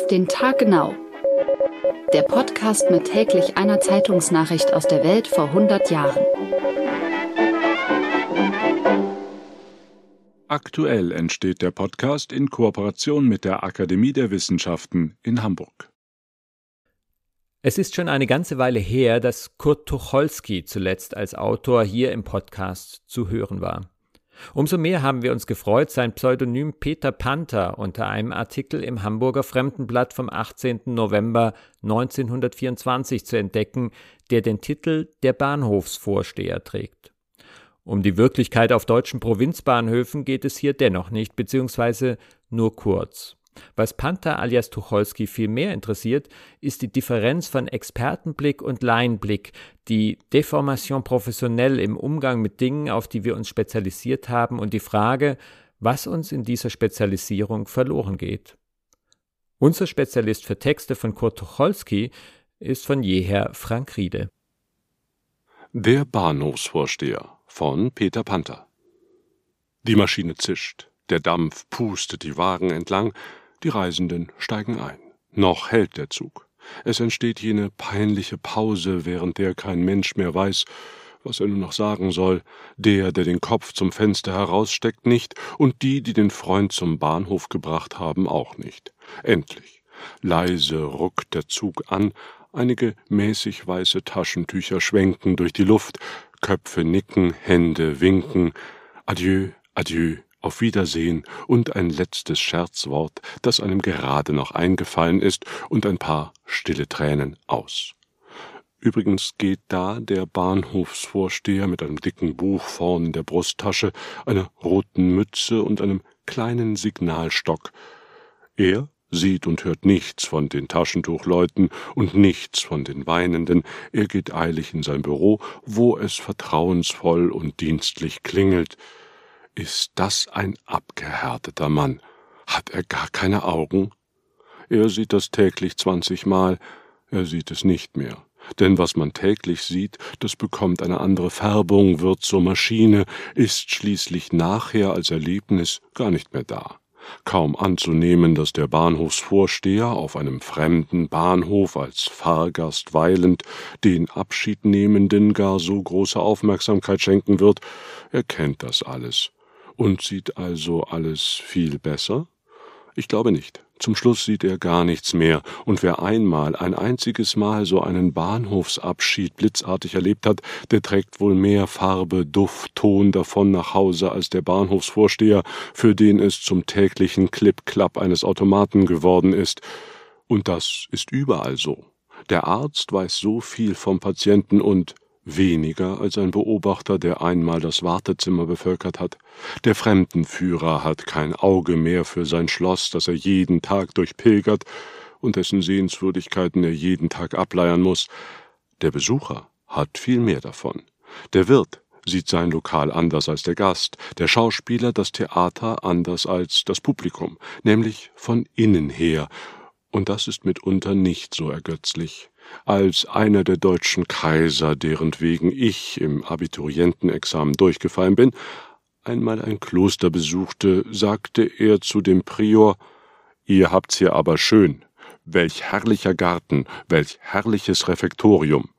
den Tag genau. Der Podcast mit täglich einer Zeitungsnachricht aus der Welt vor 100 Jahren. Aktuell entsteht der Podcast in Kooperation mit der Akademie der Wissenschaften in Hamburg. Es ist schon eine ganze Weile her, dass Kurt Tucholsky zuletzt als Autor hier im Podcast zu hören war. Umso mehr haben wir uns gefreut, sein Pseudonym Peter Panther unter einem Artikel im Hamburger Fremdenblatt vom 18. November 1924 zu entdecken, der den Titel »Der Bahnhofsvorsteher« trägt. Um die Wirklichkeit auf deutschen Provinzbahnhöfen geht es hier dennoch nicht, beziehungsweise nur kurz. Was Panther alias Tucholsky viel mehr interessiert, ist die Differenz von Expertenblick und Laienblick, die Deformation professionelle im Umgang mit Dingen, auf die wir uns spezialisiert haben, und die Frage, was uns in dieser Spezialisierung verloren geht. Unser Spezialist für Texte von Kurt Tucholsky ist von jeher Frank Riede. Der Bahnhofsvorsteher von Peter Panther. Die Maschine zischt, der Dampf pustet die Wagen entlang, die Reisenden steigen ein. Noch hält der Zug. Es entsteht jene peinliche Pause, während der kein Mensch mehr weiß, was er nur noch sagen soll, der den Kopf zum Fenster heraussteckt, nicht, und die den Freund zum Bahnhof gebracht haben, auch nicht. Endlich. Leise ruckt der Zug an, einige mäßig weiße Taschentücher schwenken durch die Luft, Köpfe nicken, Hände winken. Adieu, adieu. Auf Wiedersehen und ein letztes Scherzwort, das einem gerade noch eingefallen ist, und ein paar stille Tränen aus. Übrigens geht da der Bahnhofsvorsteher mit einem dicken Buch vorn in der Brusttasche, einer roten Mütze und einem kleinen Signalstock. Er sieht und hört nichts von den Taschentuchleuten und nichts von den Weinenden. Er geht eilig in sein Büro, wo es vertrauensvoll und dienstlich klingelt. Ist das ein abgehärteter Mann? Hat er gar keine Augen? Er sieht das täglich 20 Mal, er sieht es nicht mehr. Denn was man täglich sieht, das bekommt eine andere Färbung, wird zur Maschine, ist schließlich nachher als Erlebnis gar nicht mehr da. Kaum anzunehmen, dass der Bahnhofsvorsteher auf einem fremden Bahnhof als Fahrgast weilend den Abschiednehmenden gar so große Aufmerksamkeit schenken wird. Er kennt das alles. Und sieht also alles viel besser? Ich glaube nicht. Zum Schluss sieht er gar nichts mehr, und wer einmal, ein einziges Mal so einen Bahnhofsabschied blitzartig erlebt hat, der trägt wohl mehr Farbe, Duft, Ton davon nach Hause als der Bahnhofsvorsteher, für den es zum täglichen Klipp-Klapp eines Automaten geworden ist. Und das ist überall so. Der Arzt weiß so viel vom Patienten und weniger als ein Beobachter, der einmal das Wartezimmer bevölkert hat. Der Fremdenführer hat kein Auge mehr für sein Schloss, das er jeden Tag durchpilgert und dessen Sehenswürdigkeiten er jeden Tag ableiern muss. Der Besucher hat viel mehr davon. Der Wirt sieht sein Lokal anders als der Gast, der Schauspieler das Theater anders als das Publikum, nämlich von innen her. Und das ist mitunter nicht so ergötzlich. Als einer der deutschen Kaiser, deren wegen ich im Abiturientenexamen durchgefallen bin, einmal ein Kloster besuchte, sagte er zu dem Prior: »Ihr habt's hier aber schön. Welch herrlicher Garten, welch herrliches Refektorium.«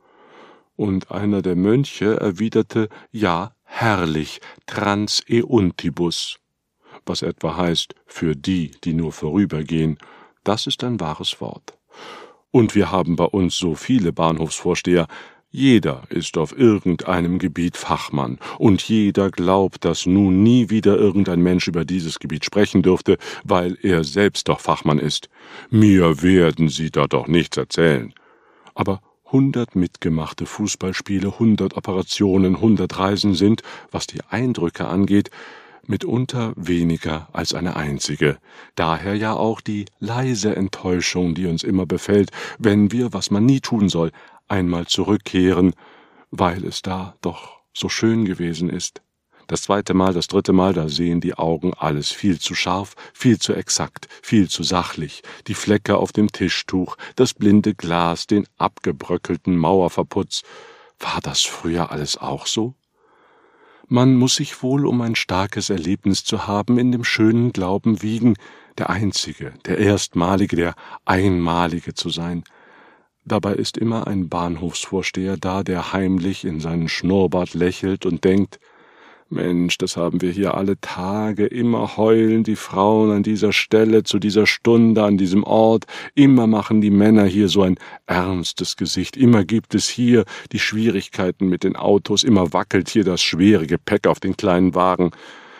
Und einer der Mönche erwiderte: »Ja, herrlich, trans euntibus«, was etwa heißt, für die nur vorübergehen. Das ist ein wahres Wort. Und wir haben bei uns so viele Bahnhofsvorsteher. Jeder ist auf irgendeinem Gebiet Fachmann, und jeder glaubt, dass nun nie wieder irgendein Mensch über dieses Gebiet sprechen dürfte, weil er selbst doch Fachmann ist. Mir werden Sie da doch nichts erzählen. Aber 100 mitgemachte Fußballspiele, 100 Operationen, 100 Reisen sind, was die Eindrücke angeht, mitunter weniger als eine einzige. Daher ja auch die leise Enttäuschung, die uns immer befällt, wenn wir, was man nie tun soll, einmal zurückkehren, weil es da doch so schön gewesen ist. Das zweite Mal, das dritte Mal, da sehen die Augen alles viel zu scharf, viel zu exakt, viel zu sachlich. Die Flecke auf dem Tischtuch, das blinde Glas, den abgebröckelten Mauerverputz. War das früher alles auch so? Man muss sich wohl, um ein starkes Erlebnis zu haben, in dem schönen Glauben wiegen, der Einzige, der Erstmalige, der Einmalige zu sein. Dabei ist immer ein Bahnhofsvorsteher da, der heimlich in seinen Schnurrbart lächelt und denkt, Mensch, das haben wir hier alle Tage, immer heulen die Frauen an dieser Stelle, zu dieser Stunde, an diesem Ort, immer machen die Männer hier so ein ernstes Gesicht, immer gibt es hier die Schwierigkeiten mit den Autos, immer wackelt hier das schwere Gepäck auf den kleinen Wagen.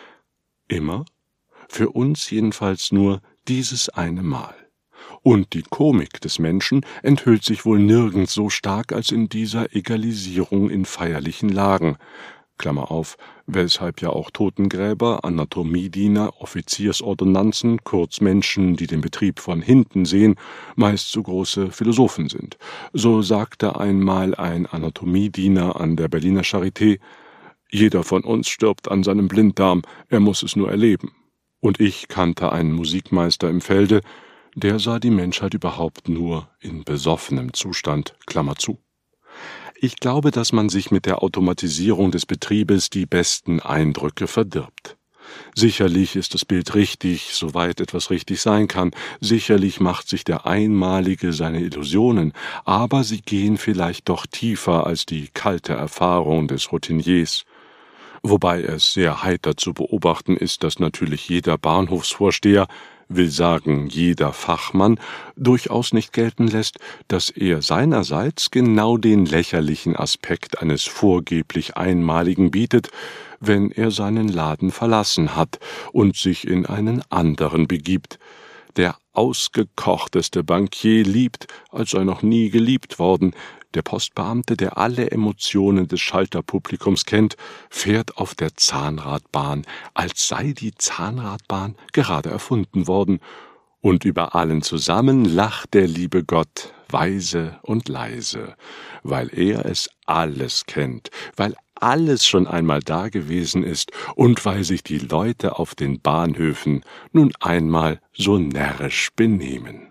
Immer? Für uns jedenfalls nur dieses eine Mal. Und die Komik des Menschen enthüllt sich wohl nirgends so stark als in dieser Egalisierung in feierlichen Lagen. Klammer auf, weshalb ja auch Totengräber, Anatomiediener, Offiziersordonnanzen, kurz Menschen, die den Betrieb von hinten sehen, meist so große Philosophen sind. So sagte einmal ein Anatomiediener an der Berliner Charité, jeder von uns stirbt an seinem Blinddarm, er muss es nur erleben. Und ich kannte einen Musikmeister im Felde, der sah die Menschheit überhaupt nur in besoffenem Zustand, Klammer zu. Ich glaube, dass man sich mit der Automatisierung des Betriebes die besten Eindrücke verdirbt. Sicherlich ist das Bild richtig, soweit etwas richtig sein kann. Sicherlich macht sich der Einmalige seine Illusionen, aber sie gehen vielleicht doch tiefer als die kalte Erfahrung des Routiniers. Wobei es sehr heiter zu beobachten ist, dass natürlich jeder Bahnhofsvorsteher, will sagen jeder Fachmann, durchaus nicht gelten lässt, dass er seinerseits genau den lächerlichen Aspekt eines vorgeblich Einmaligen bietet, wenn er seinen Laden verlassen hat und sich in einen anderen begibt. Der ausgekochteste Bankier liebt, als sei noch nie geliebt worden. Der Postbeamte, der alle Emotionen des Schalterpublikums kennt, fährt auf der Zahnradbahn, als sei die Zahnradbahn gerade erfunden worden. Und über allen zusammen lacht der liebe Gott, weise und leise, weil er es alles kennt, weil alles schon einmal da gewesen ist und weil sich die Leute auf den Bahnhöfen nun einmal so närrisch benehmen.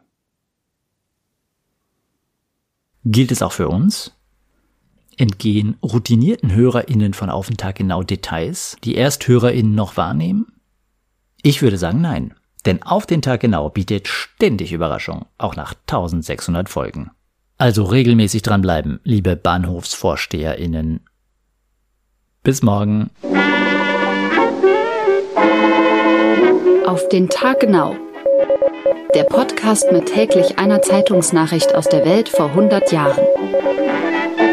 Gilt es auch für uns? Entgehen routinierten HörerInnen von Auf den Tag genau Details, die ErsthörerInnen noch wahrnehmen? Ich würde sagen nein, denn Auf den Tag genau bietet ständig Überraschung, auch nach 1600 Folgen. Also regelmäßig dranbleiben, liebe BahnhofsvorsteherInnen. Bis morgen. Auf den Tag genau. Der Podcast mit täglich einer Zeitungsnachricht aus der Welt vor 100 Jahren.